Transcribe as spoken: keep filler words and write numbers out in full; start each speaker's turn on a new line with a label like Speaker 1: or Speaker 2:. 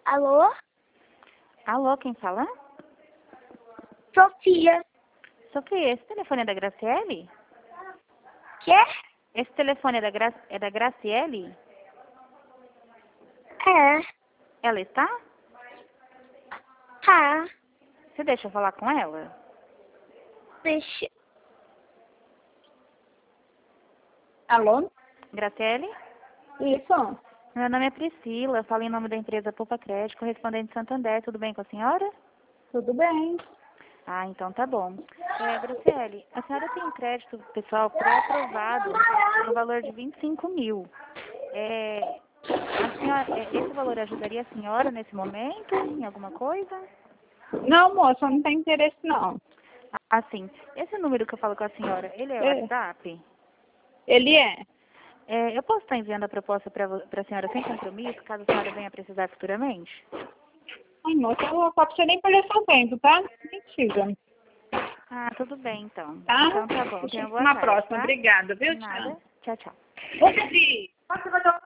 Speaker 1: Alô?
Speaker 2: Alô, quem fala?
Speaker 1: Sofia.
Speaker 2: Sofia, esse telefone é da Graciele?
Speaker 1: Quê?
Speaker 2: Esse telefone é da, Gra... é da Graciele?
Speaker 1: É.
Speaker 2: Ela está?
Speaker 1: Tá.
Speaker 2: Você deixa eu falar com ela?
Speaker 1: Deixa.
Speaker 3: Alô?
Speaker 2: Graciele?
Speaker 3: Isso.
Speaker 2: Meu nome é Priscila, eu falo em nome da empresa Poupa Crédito, correspondente de Santander. Tudo bem com a senhora?
Speaker 3: Tudo bem.
Speaker 2: Ah, então tá bom. É, Graciele, a senhora tem um crédito pessoal pré-aprovado no valor de vinte e cinco mil. É, a senhora, é, esse valor ajudaria a senhora nesse momento, em alguma coisa?
Speaker 3: Não, moça, não tem interesse não.
Speaker 2: Ah, sim. Esse número que eu falo com a senhora, ele é o
Speaker 3: É.
Speaker 2: WhatsApp?
Speaker 3: Ele é.
Speaker 2: É, eu posso estar enviando a proposta para a senhora sem compromisso, caso a senhora venha precisar futuramente?
Speaker 3: Ai, moça, eu não posso nem perder seu tempo, tá? Não precisa.
Speaker 2: Ah, tudo bem, então.
Speaker 3: Tá?
Speaker 2: Então tá bom. Tenha boa
Speaker 3: Na
Speaker 2: tarde,
Speaker 3: próxima.
Speaker 2: tá?
Speaker 3: Obrigada, viu,
Speaker 2: Nada.
Speaker 3: tchau.
Speaker 2: Tchau, tchau.
Speaker 3: Ô, Ceci, quando você vai